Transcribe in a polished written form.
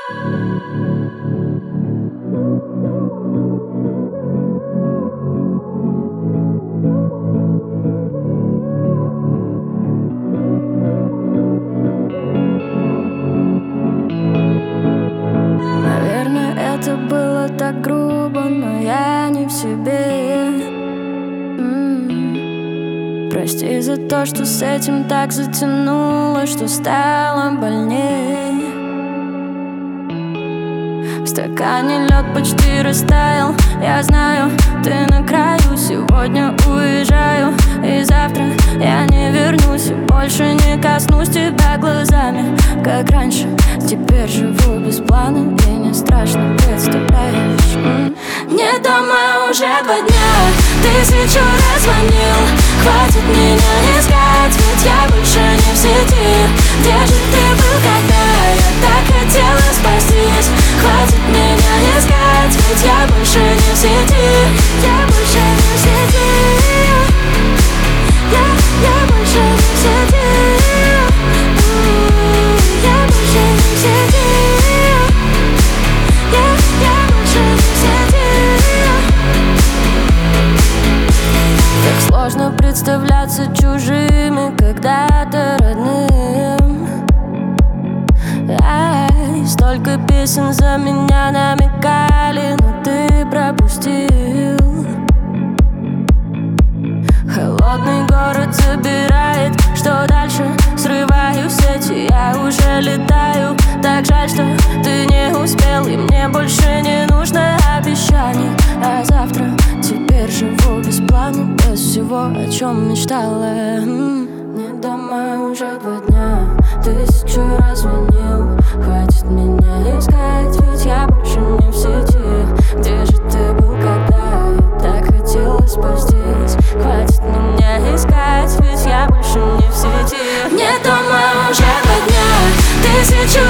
Наверное, это было так грубо, но я не в себе. Прости за то, что с этим так затянуло, что стало больней. В стакане лед почти растаял. Я знаю, ты на краю. Сегодня уезжаю, и завтра я не вернусь. И больше не коснусь тебя глазами, как раньше. Теперь живу без плана, и не страшно, представляешь? Не дома уже 2 дня, 1000 раз звонил. Хватит меня искать, ведь я больше не в сети. Где же ты был, когда я так хотела спастись? Хватит меня искать, ведь я больше не в сети. Я больше не в сети. Я больше не в сети. Я больше не в сети. Я больше не в сети. Так сложно представляться чужими, когда-то родным. Столько песен за меня намекали, но ты пропустил. Холодный город забирает, что дальше? Срываю сети, я уже летаю. Так жаль, что ты не успел, и мне больше не нужно обещаний. А завтра теперь живу без плана, без всего, о чем мечтала. Не дома уже 2 дня, 1000 раз звонил. Хватит меня искать, ведь я больше не в сети. Где же ты был, когда я так хотела спастись? Хватит меня искать, ведь я больше не в сети. Не дома уже 2 дня, 1000